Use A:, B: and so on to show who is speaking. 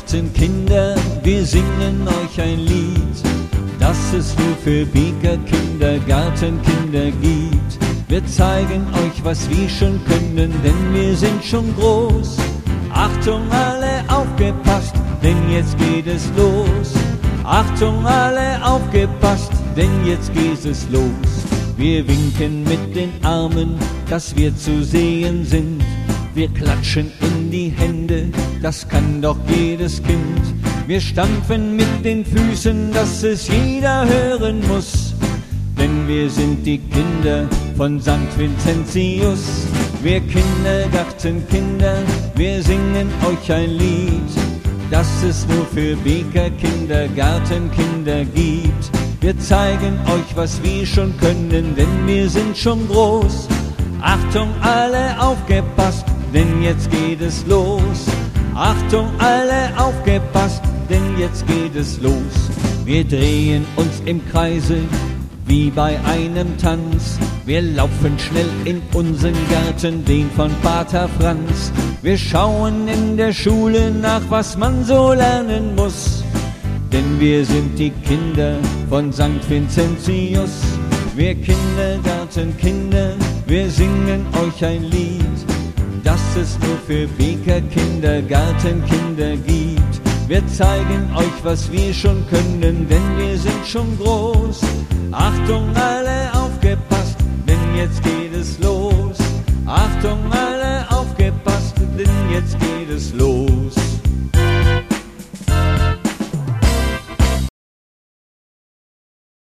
A: Kindergartenkinder, wir singen euch ein Lied, das es nur für Beker Kindergartenkinder gibt. Wir zeigen euch, was wir schon können, denn wir sind schon groß. Achtung, alle aufgepasst, denn jetzt geht es los. Achtung, alle aufgepasst, denn jetzt geht es los. Wir winken mit den Armen, dass wir zu sehen sind. Wir klatschen in die Hände, das kann doch jedes Kind. Wir stampfen mit den Füßen, dass es jeder hören muss. Denn wir sind die Kinder von St. Vincentius. Wir Kindergartenkinder, wir singen euch ein Lied, das es nur für Beker Kindergartenkinder gibt. Wir zeigen euch, was wir schon können, denn wir sind schon groß. Achtung, alle aufgepasst, denn jetzt geht es los. Achtung, alle aufgepasst, denn jetzt geht es los. Wir drehen uns im Kreise wie bei einem Tanz. Wir laufen schnell in unseren Garten, den von Pater Franz. Wir schauen in der Schule nach, was man so lernen muss. Denn wir sind die Kinder von St. Vincentius. Wir Kindergartenkinder, wir singen euch ein Lied, das es nur für Beker Kindergartenkinder gibt. Wir zeigen euch, was wir schon können, denn wir sind schon groß. Achtung,